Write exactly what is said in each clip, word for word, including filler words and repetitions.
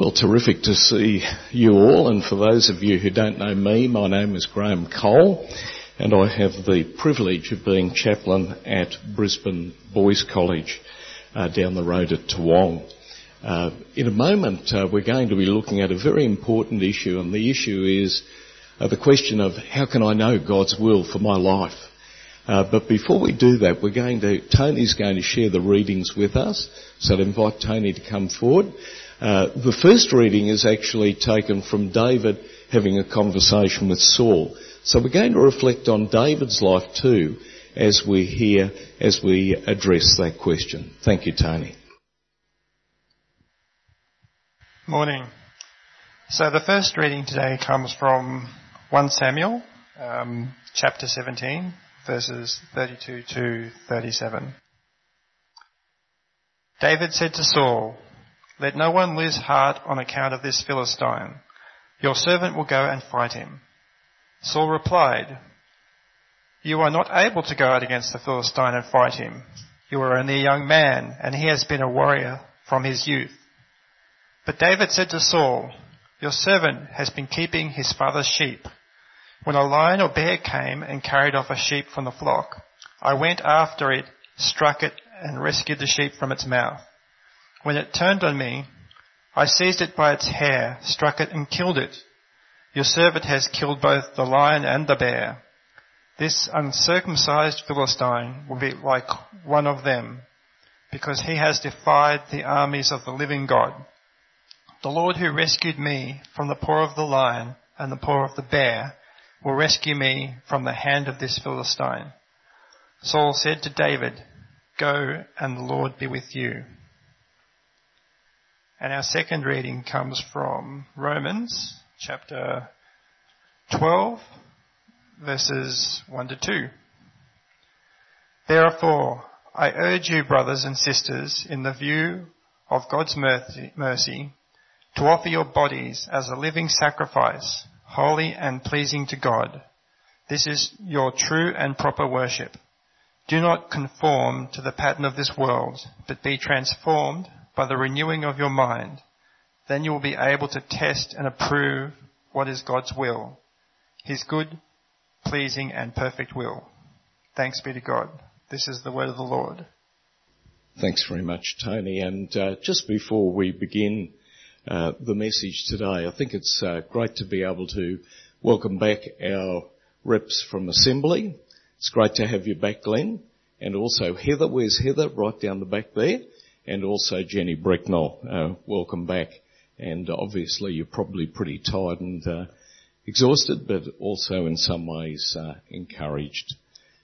Well, terrific to see you all, and for those of you who don't know me, my name is Graham Cole, and I have the privilege of being chaplain at Brisbane Boys College uh, down the road at Toowong. Uh, in a moment, uh, we're going to be looking at a very important issue, and the issue is uh, the question of how can I know God's will for my life? Uh, but before we do that, we're going to, Tony's going to share the readings with us, so I'd invite Tony to come forward. Uh, the first reading is actually taken from David having a conversation with Saul. So we're going to reflect on David's life too as we hear, as we address that question. Thank you, Tony. Morning. So the first reading today comes from First Samuel, um, chapter seventeen, verses thirty-two to thirty-seven. David said to Saul, "Let no one lose heart on account of this Philistine. Your servant will go and fight him." Saul replied, "You are not able to go out against the Philistine and fight him. You are only a young man, and he has been a warrior from his youth." But David said to Saul, "Your servant has been keeping his father's sheep. When a lion or bear came and carried off a sheep from the flock, I went after it, struck it, and rescued the sheep from its mouth. When it turned on me, I seized it by its hair, struck it and killed it. Your servant has killed both the lion and the bear. This uncircumcised Philistine will be like one of them, because he has defied the armies of the living God. The Lord who rescued me from the paw of the lion and the paw of the bear will rescue me from the hand of this Philistine." Saul said to David, "Go, and the Lord be with you." And our second reading comes from Romans chapter twelve, verses one to two. "Therefore, I urge you, brothers and sisters, in the view of God's mercy, to offer your bodies as a living sacrifice, holy and pleasing to God. This is your true and proper worship. Do not conform to the pattern of this world, but be transformed by the renewing of your mind. Then you will be able to test and approve what is God's will, his good, pleasing and perfect will." Thanks be to God. This is the word of the Lord. Thanks very much, Tony. And uh, just before we begin uh, the message today, I think it's uh, great to be able to welcome back our reps from Assembly. It's great to have you back, Glenn. And also Heather. Where's Heather? Right down the back there. And also Jenny Brecknell. Uh, welcome back. And obviously you're probably pretty tired and uh, exhausted, but also in some ways uh, encouraged.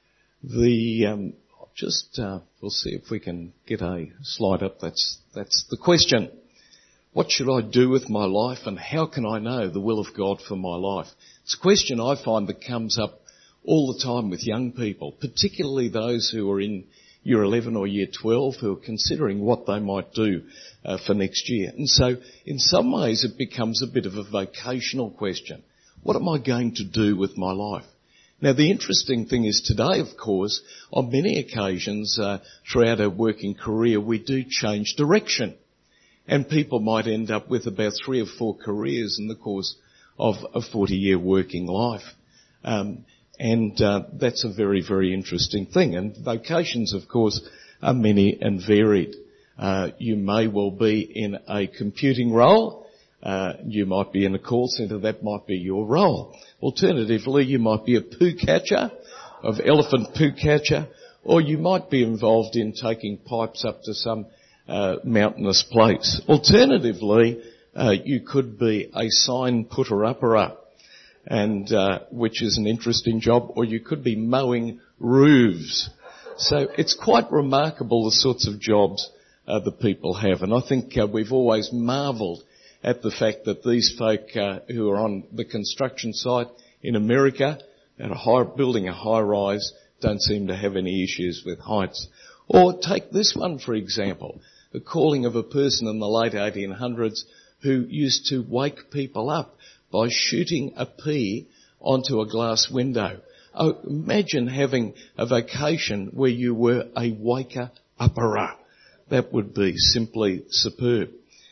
The um, just uh, we'll see if we can get a slide up. That's that's the question. What should I do with my life, and how can I know the will of God for my life? It's a question I find that comes up all the time with young people, particularly those who are in year eleven or year twelve who are considering what they might do uh, for next year. And so in some ways it becomes a bit of a vocational question. What am I going to do with my life? Now the interesting thing is today, of course, on many occasions uh, throughout our working career we do change direction. And people might end up with about three or four careers in the course of a forty-year working life. Um, And uh, that's a very, very interesting thing. And vocations, of course, are many and varied. Uh, you may well be in a computing role. Uh, you might be in a call centre. That might be your role. Alternatively, you might be a poo catcher, of elephant poo catcher, or you might be involved in taking pipes up to some uh, mountainous place. Alternatively, uh, you could be a sign putter-upper, and uh, which is an interesting job, or you could be mowing roofs. So it's quite remarkable the sorts of jobs uh, that people have. And I think uh, we've always marvelled at the fact that these folk uh, who are on the construction site in America at a high, building a high-rise don't seem to have any issues with heights. Or take this one, for example, the calling of a person in the late eighteen hundreds who used to wake people up by shooting a pea onto a glass window. Oh, imagine having a vocation where you were a waker-upperer. That would be simply superb.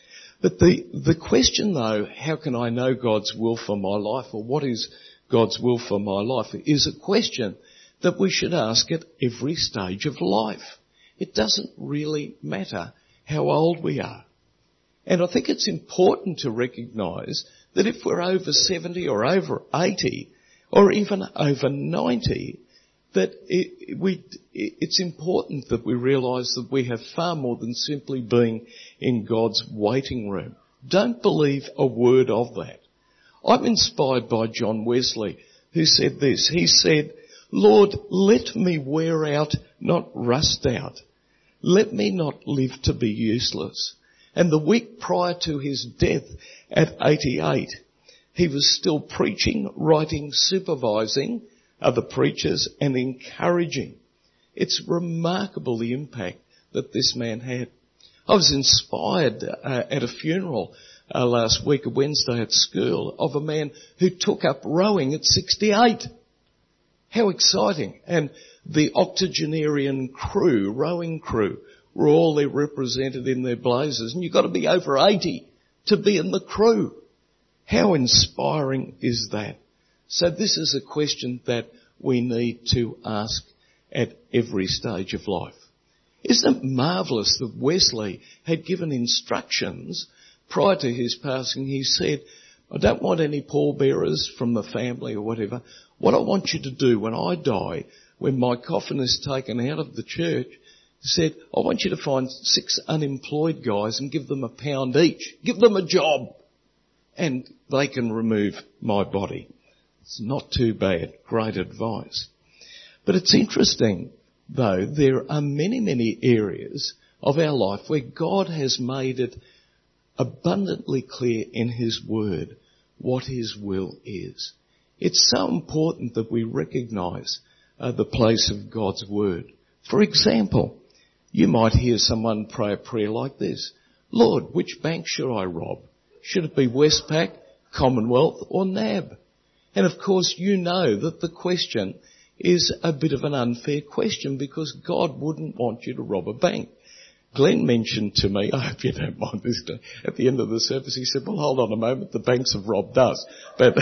But the, the question though, how can I know God's will for my life, or what is God's will for my life, is a question that we should ask at every stage of life. It doesn't really matter how old we are. And I think it's important to recognise that if we're over seventy or over eighty or even over ninety, that it, we, it's important that we realise that we have far more than simply being in God's waiting room. Don't believe a word of that. I'm inspired by John Wesley, who said this. He said, Lord, let me wear out, not rust out. Let me not live to be useless. And the week prior to his death at eighty-eight, he was still preaching, writing, supervising other preachers and encouraging. It's remarkable the impact that this man had. I was inspired uh, at a funeral uh, last week, a Wednesday at school, of a man who took up rowing at sixty-eight. How exciting. And the octogenarian crew, rowing crew, were all there represented in their blazers. And you've got to be over eighty to be in the crew. How inspiring is that? So this is a question that we need to ask at every stage of life. Isn't it marvellous that Wesley had given instructions prior to his passing? He said, I don't want any pallbearers from the family or whatever. What I want you to do when I die, when my coffin is taken out of the church, he said, I want you to find six unemployed guys and give them a pound each. Give them a job. And they can remove my body. It's not too bad. Great advice. But it's interesting, though, there are many, many areas of our life where God has made it abundantly clear in His Word what His will is. It's so important that we recognise uh, the place of God's Word. For example, you might hear someone pray a prayer like this. Lord, which bank should I rob? Should it be Westpac, Commonwealth or N A B? And of course you know that the question is a bit of an unfair question because God wouldn't want you to rob a bank. Glenn mentioned to me, I hope you don't mind this, at the end of the service he said, well hold on a moment, the banks have robbed us. But,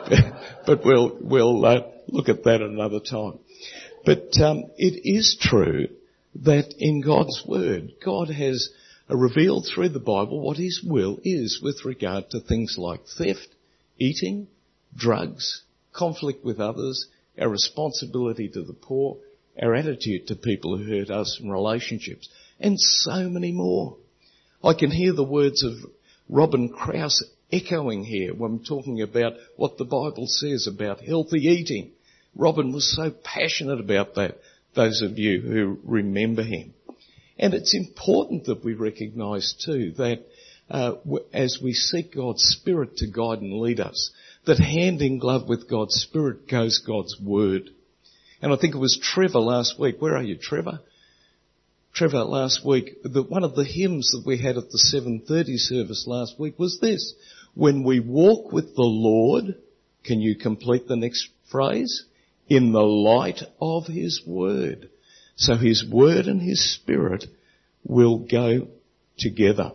but we'll, we'll uh, look at that another time. But um, it is true that in God's Word, God has revealed through the Bible what His will is with regard to things like theft, eating, drugs, conflict with others, our responsibility to the poor, our attitude to people who hurt us in relationships, and so many more. I can hear the words of Robin Krause echoing here when I'm talking about what the Bible says about healthy eating. Robin was so passionate about that, those of you who remember him. And it's important that we recognise too that uh, as we seek God's Spirit to guide and lead us, that hand in glove with God's Spirit goes God's Word. And I think it was Trevor last week. Where are you, Trevor? Trevor last week, the, one of the hymns that we had at the seven thirty service last week was this. When we walk with the Lord, can you complete the next phrase? In the light of His Word. So His Word and His Spirit will go together.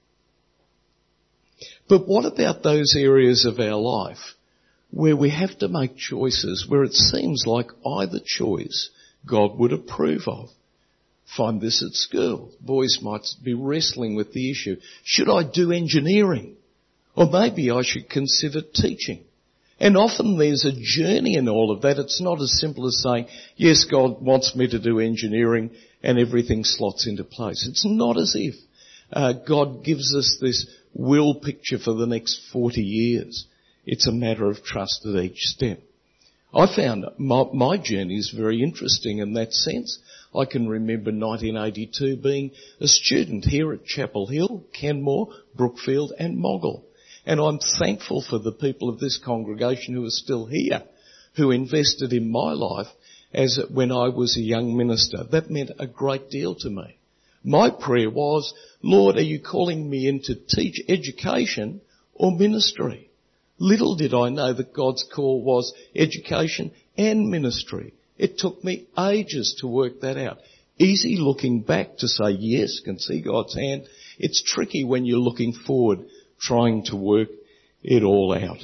But what about those areas of our life where we have to make choices, where it seems like either choice God would approve of? Find this at school. Boys might be wrestling with the issue. Should I do engineering? Or maybe I should consider teaching. And often there's a journey in all of that. It's not as simple as saying, yes, God wants me to do engineering and everything slots into place. It's not as if uh, God gives us this will picture for the next forty years. It's a matter of trust at each step. I found my, my journey is very interesting in that sense. I can remember nineteen eighty-two being a student here at Chapel Hill, Kenmore, Brookfield and Moggill. And I'm thankful for the people of this congregation who are still here, who invested in my life as when I was a young minister. That meant a great deal to me. My prayer was, Lord, are you calling me in to teach education or ministry? Little did I know that God's call was education and ministry. It took me ages to work that out. Easy looking back to say, yes, can see God's hand it's tricky when you're looking forward, trying to work it all out.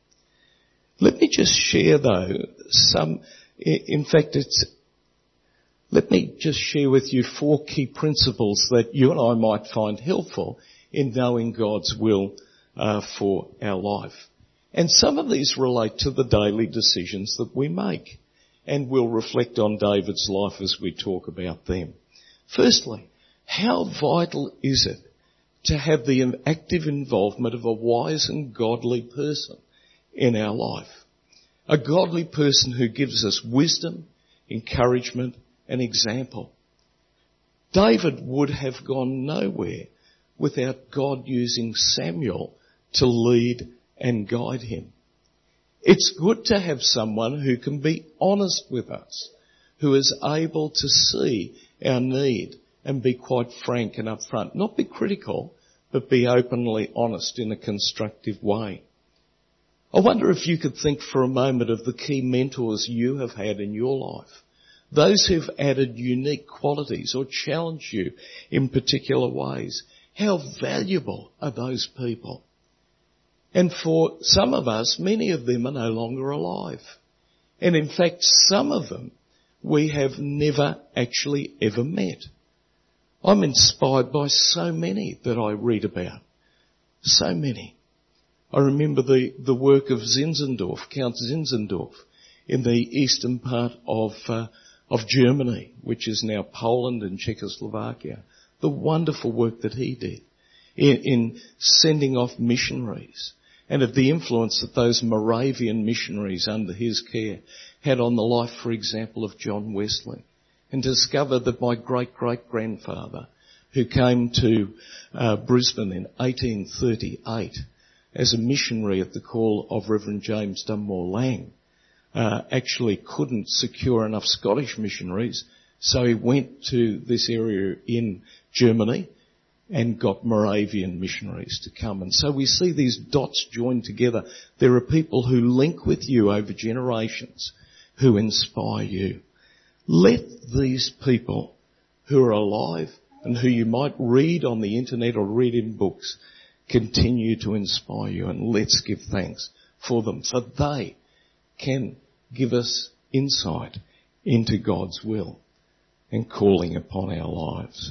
Let me just share though some, in fact it's, let me just share with you four key principles that you and I might find helpful in knowing God's will uh, for our life. And some of these relate to the daily decisions that we make, and we'll reflect on David's life as we talk about them. Firstly, how vital is it to have the active involvement of a wise and godly person in our life? A godly person who gives us wisdom, encouragement, and example. David would have gone nowhere without God using Samuel to lead and guide him. It's good to have someone who can be honest with us, who is able to see our need and be quite frank and upfront. Not be critical, but be openly honest in a constructive way. I wonder if you could think for a moment of the key mentors you have had in your life. Those who've added unique qualities or challenged you in particular ways. How valuable are those people? And for some of us, many of them are no longer alive. And in fact, some of them we have never actually ever met. I'm inspired by so many that I read about. So many. I remember the, the work of Zinzendorf, Count Zinzendorf, in the eastern part of uh, of Germany, which is now Poland and Czechoslovakia. The wonderful work that he did in, in sending off missionaries, and of the influence that those Moravian missionaries under his care had on the life, for example, of John Wesley. And discovered that my great-great-grandfather, who came to uh, Brisbane in eighteen thirty-eight as a missionary at the call of Reverend James Dunmore Lang, uh, actually couldn't secure enough Scottish missionaries, so he went to this area in Germany and got Moravian missionaries to come. And so we see these dots joined together. There are people who link with you over generations, who inspire you. Let these people who are alive and who you might read on the internet or read in books continue to inspire you, and let's give thanks for them, for they can give us insight into God's will and calling upon our lives.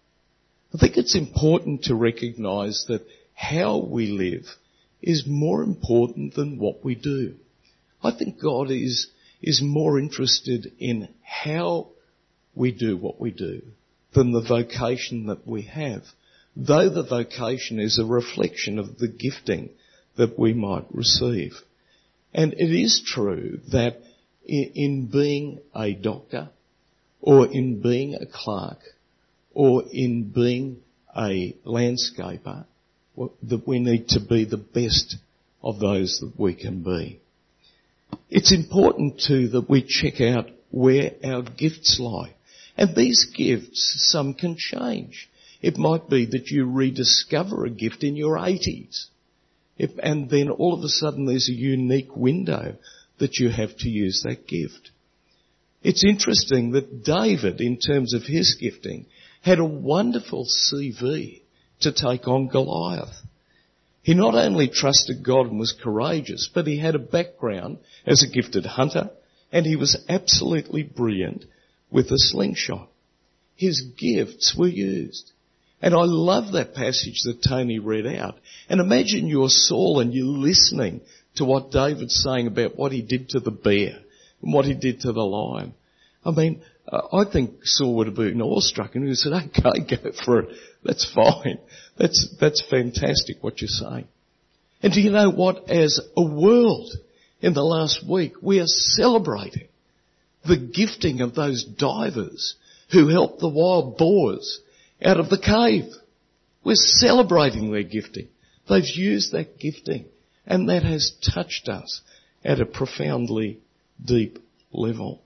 I think it's important to recognise that how we live is more important than what we do. I think God is is more interested in how we do what we do than the vocation that we have, though the vocation is a reflection of the gifting that we might receive. And it is true that in being a doctor, or in being a clerk, or in being a landscaper, that we need to be the best of those that we can be. It's important too that we check out where our gifts lie. And these gifts, some can change. It might be that you rediscover a gift in your eighties. If, and then all of a sudden there's a unique window that you have to use that gift. It's interesting that David, in terms of his gifting, had a wonderful C V to take on Goliath. He not only trusted God and was courageous, but he had a background as a gifted hunter, and he was absolutely brilliant with a slingshot. His gifts were used. And I love that passage that Tony read out. And imagine you're Saul and you're listening to what David's saying about what he did to the bear and what he did to the lion. I mean, uh, I think Saul would have been awestruck and he said, okay, go for it. That's fine. That's, that's fantastic what you're saying. And do you know what? As a world in the last week, we are celebrating the gifting of those divers who helped the wild boars out of the cave. We're celebrating their gifting. They've used that gifting, and that has touched us at a profoundly deep level.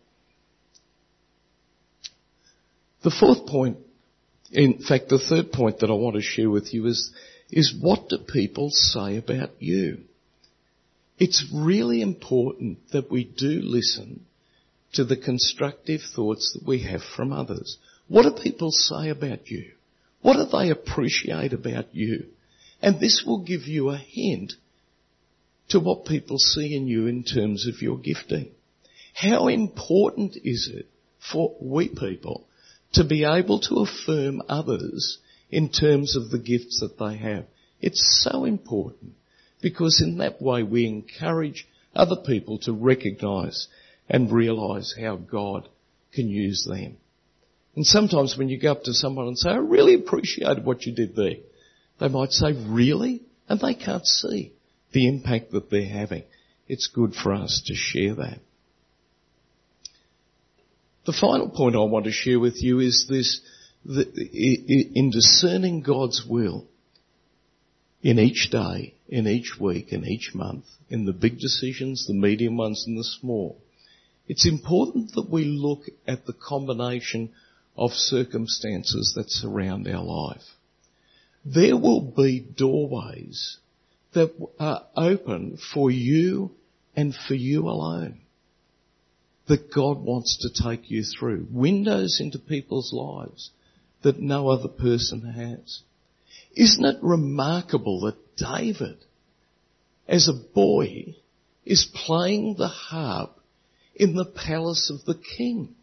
The fourth point, in fact, the third point that I want to share with you is, is what do people say about you? It's really important that we do listen to the constructive thoughts that we have from others. What do people say about you? What do they appreciate about you? And this will give you a hint to what people see in you in terms of your gifting. How important is it for we people to be able to affirm others in terms of the gifts that they have? It's so important, because in that way we encourage other people to recognise and realise how God can use them. And sometimes when you go up to someone and say, I really appreciated what you did there, they might say, really? And they can't see the impact that they're having. It's good for us to share that. The final point I want to share with you is this, that in discerning God's will in each day, in each week, in each month, in the big decisions, the medium ones and the small, it's important that we look at the combination of circumstances that surround our life. There will be doorways that are open for you and for you alone, that God wants to take you through. Windows into people's lives that no other person has. Isn't it remarkable that David, as a boy, is playing the harp in the palace of the king?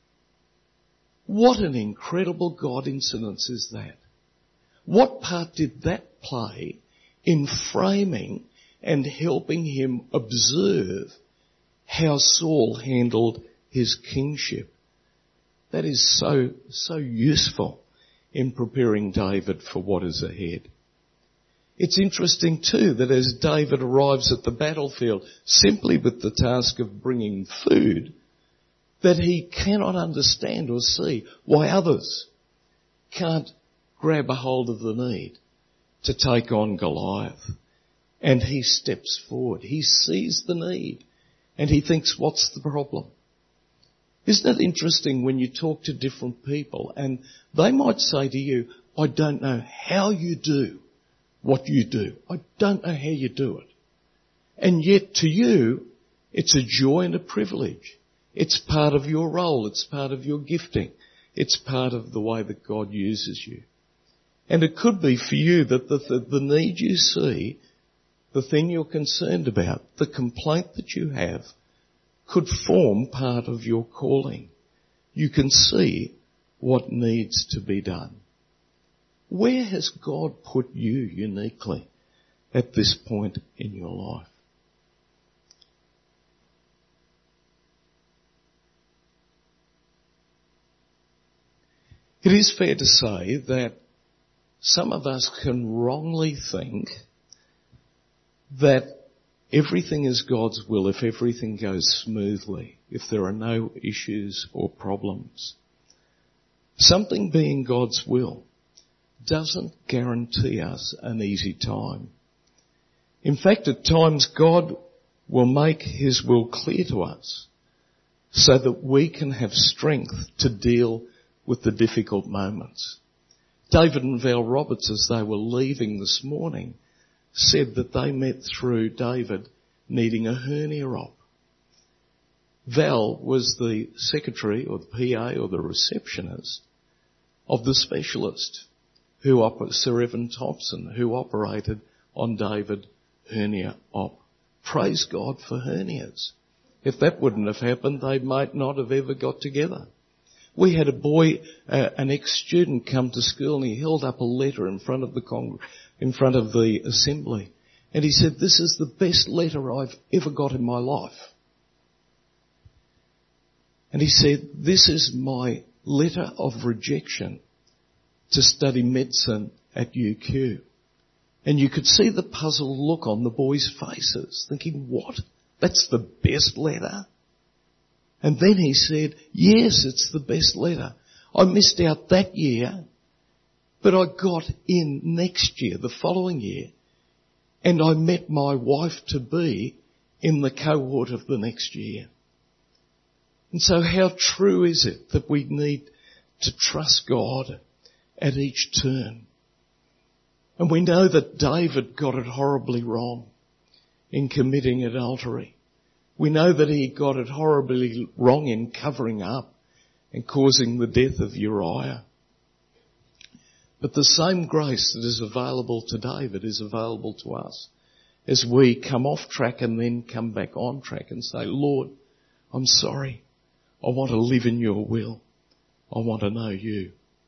What an incredible God incidence is that? What part did that play in framing and helping him observe how Saul handled his kingship? That is so, so useful in preparing David for what is ahead. It's interesting too that as David arrives at the battlefield simply with the task of bringing food, that he cannot understand or see why others can't grab a hold of the need to take on Goliath. And he steps forward. He sees the need and he thinks, what's the problem? Isn't it interesting when you talk to different people and they might say to you, I don't know how you do what you do. I don't know how you do it. And yet to you, it's a joy and a privilege. It's part of your role. It's part of your gifting. It's part of the way that God uses you. And it could be for you that the, the, the need you see, the thing you're concerned about, the complaint that you have, could form part of your calling. You can see what needs to be done. Where has God put you uniquely at this point in your life? It is fair to say that some of us can wrongly think that everything is God's will if everything goes smoothly, if there are no issues or problems. Something being God's will doesn't guarantee us an easy time. In fact, at times God will make His will clear to us so that we can have strength to deal with the difficult moments. David and Val Roberts, as they were leaving this morning, said that they met through David needing a hernia op. Val was the secretary or the P A or the receptionist of the specialist, who op- Sir Evan Thompson, who operated on David hernia op. Praise God for hernias. If that wouldn't have happened, they might not have ever got together. We had a boy, uh, an ex-student, come to school and he held up a letter in front of the Cong- in front of the assembly, and he said, "This is the best letter I've ever got in my life." And he said, "This is my letter of rejection to study medicine at U Q." And you could see the puzzled look on the boys' faces, thinking, "What? That's the best letter?" And then he said, "Yes, it's the best letter. I missed out that year, but I got in next year, the following year, and I met my wife-to-be in the cohort of the next year." And so how true is it that we need to trust God at each turn? And we know that David got it horribly wrong in committing adultery. We know that he got it horribly wrong in covering up and causing the death of Uriah. But the same grace that is available to David is available to us as we come off track and then come back on track and say, Lord, I'm sorry. I want to live in your will. I want to know you.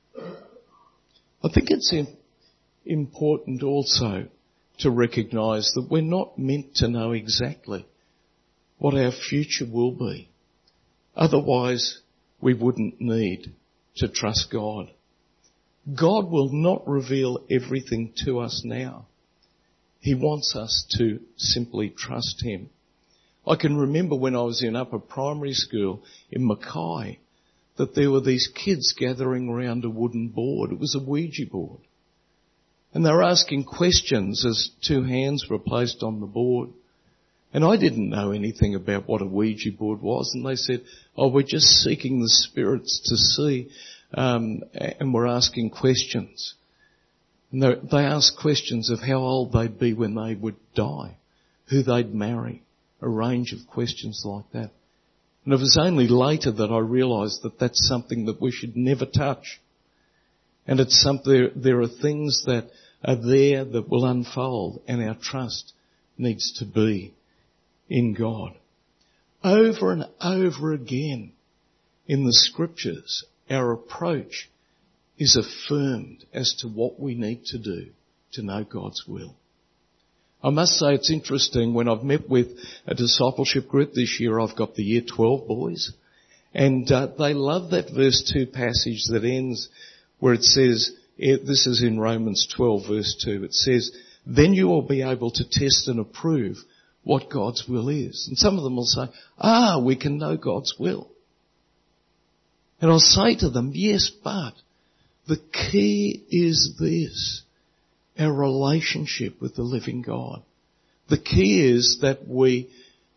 I think it's important also to recognise that we're not meant to know exactly what our future will be. Otherwise, we wouldn't need to trust God. God will not reveal everything to us now. He wants us to simply trust him. I can remember when I was in upper primary school in Mackay that there were these kids gathering around a wooden board. It was a Ouija board. And they were asking questions as two hands were placed on the board. And I didn't know anything about what a Ouija board was. And they said, oh, we're just seeking the spirits to see. Um, and we're asking questions. And they, they asked questions of how old they'd be when they would die, who they'd marry, a range of questions like that. And it was only later that I realised that that's something that we should never touch. And it's something, there are things that are there that will unfold, and our trust needs to be in God. Over and over again in the scriptures, our approach is affirmed as to what we need to do to know God's will. I must say it's interesting, when I've met with a discipleship group this year, I've got the year twelve boys, and uh, they love that verse two passage that ends where it says, this is in Romans twelve verse two, it says, then you will be able to test and approve what God's will is. And some of them will say, ah, we can know God's will. And I'll say to them, yes, but the key is this, our relationship with the living God. The key is that we,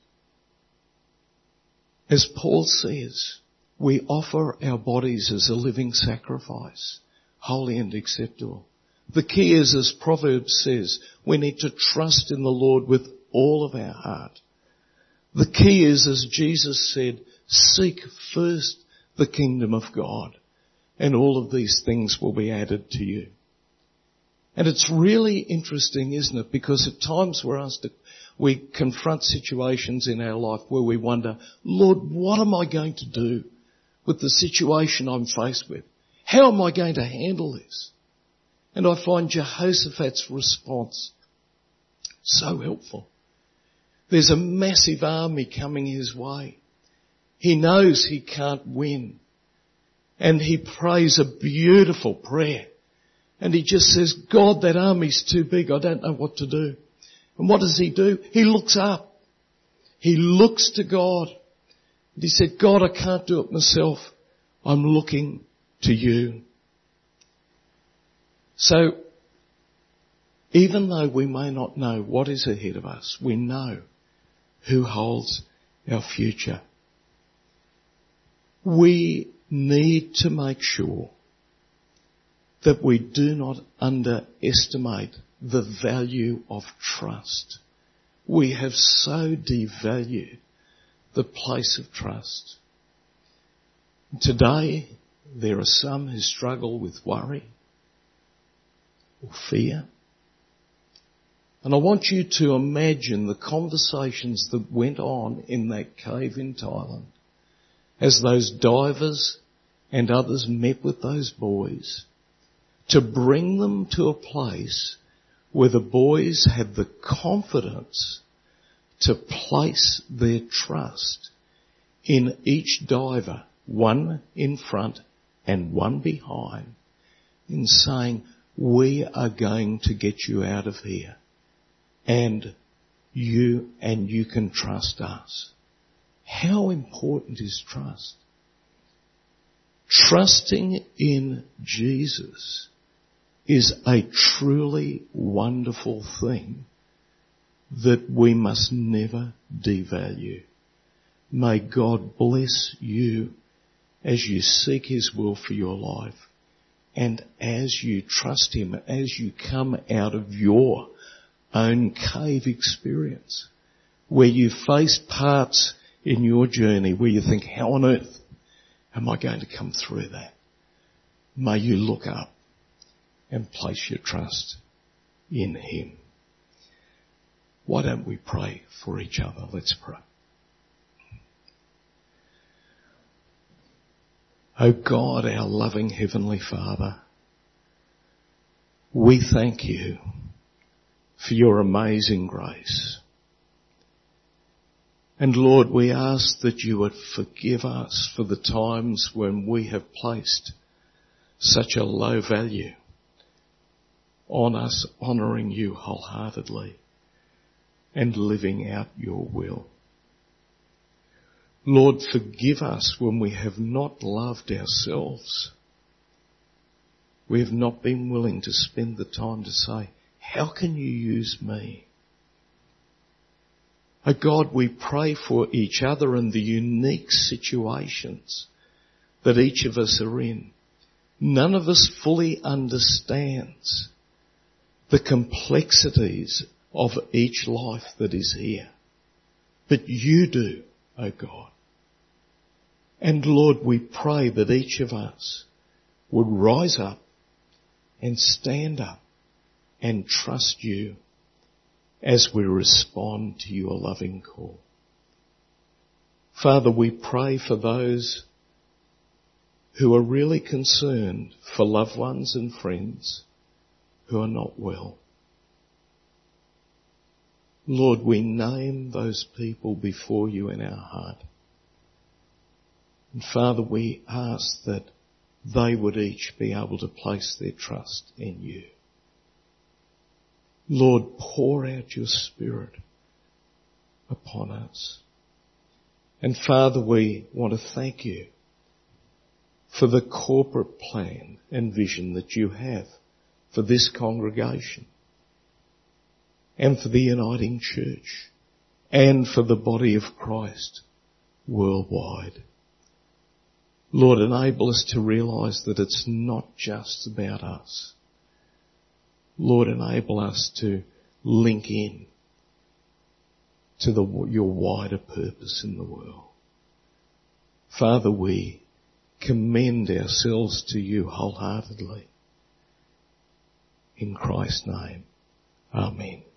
as Paul says, we offer our bodies as a living sacrifice, holy and acceptable. The key is, as Proverbs says, we need to trust in the Lord with all of our heart. The key is, as Jesus said, seek first the kingdom of God, and all of these things will be added to you. And it's really interesting, isn't it? Because at times we're asked to, we confront situations in our life where we wonder, Lord, what am I going to do with the situation I'm faced with? How am I going to handle this? And I find Jehoshaphat's response so helpful. There's a massive army coming his way. He knows he can't win. And he prays a beautiful prayer. And he just says, God, that army's too big. I don't know what to do. And what does he do? He looks up. He looks to God. And he said, God, I can't do it myself. I'm looking to you. So, even though we may not know what is ahead of us, we know who holds our future. We need to make sure that we do not underestimate the value of trust. We have so devalued the place of trust. Today, there are some who struggle with worry or fear. And I want you to imagine the conversations that went on in that cave in Thailand as those divers and others met with those boys to bring them to a place where the boys had the confidence to place their trust in each diver, one in front and one behind, in saying, we are going to get you out of here. And you, and you can trust us. How important is trust? Trusting in Jesus is a truly wonderful thing that we must never devalue. May God bless you as you seek his will for your life, and as you trust him, as you come out of your own cave experience, where you face parts in your journey where you think, how on earth am I going to come through that? May you look up and place your trust in him. Why don't we pray for each other? Let's pray. O God, our loving Heavenly Father, we thank you for your amazing grace. And Lord, we ask that you would forgive us for the times when we have placed such a low value on us honouring you wholeheartedly and living out your will. Lord, forgive us when we have not loved ourselves. We have not been willing to spend the time to say, how can you use me? Oh God, we pray for each other in the unique situations that each of us are in. None of us fully understands the complexities of each life that is here. But you do, oh God. And Lord, we pray that each of us would rise up and stand up and trust you as we respond to your loving call. Father, we pray for those who are really concerned for loved ones and friends who are not well. Lord, we name those people before you in our heart. And Father, we ask that they would each be able to place their trust in you. Lord, pour out your Spirit upon us. And Father, we want to thank you for the corporate plan and vision that you have for this congregation and for the uniting church and for the body of Christ worldwide. Lord, enable us to realise that it's not just about us. Lord, enable us to link in to the, your wider purpose in the world. Father, we commend ourselves to you wholeheartedly. In Christ's name, amen.